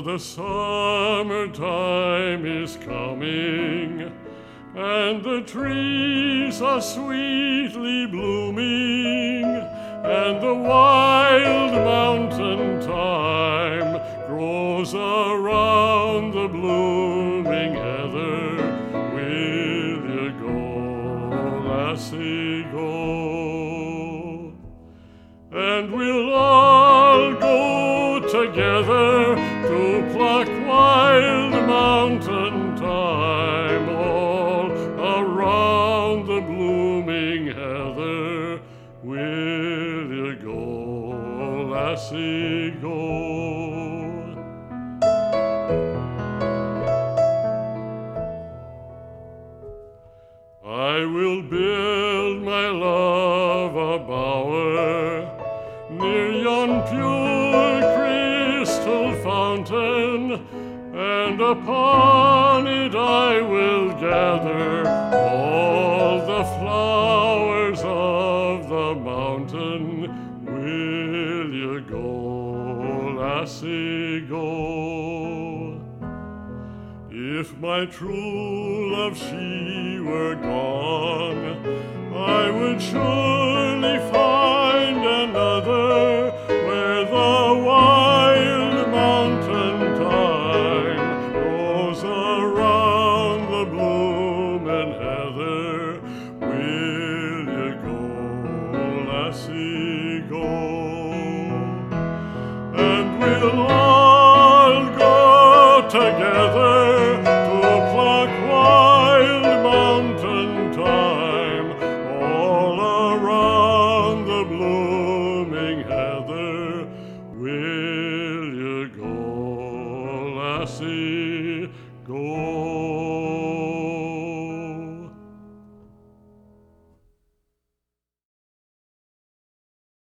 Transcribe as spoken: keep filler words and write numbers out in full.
the summertime is coming, and the trees are sweetly blooming, and the wild mountain thyme grows around the blooming heather. Will you go, lassie, go? And we'll all go together to pluck wild mountain thyme all around the blooming heather. Will you go, lassie, go? I will build my love a bower near yon pure crystal fountain, and upon it I will gather all the flowers of the mountain. Will you go, lassie, go? If my true love she were gone, I would surely find another where the wild mountain thyme grows around the blooming heather. Will you go, lassie, go? And we'll all go together to pluck wild mountain thyme all around the blooming heather. Will you go, lassie, go?